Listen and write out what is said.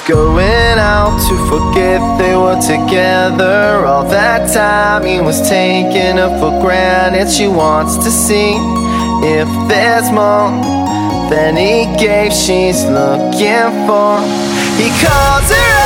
Going out to forget they were together. All that time he was taking her for granted. She wants to see if there's more than he gave, she's looking for. He calls her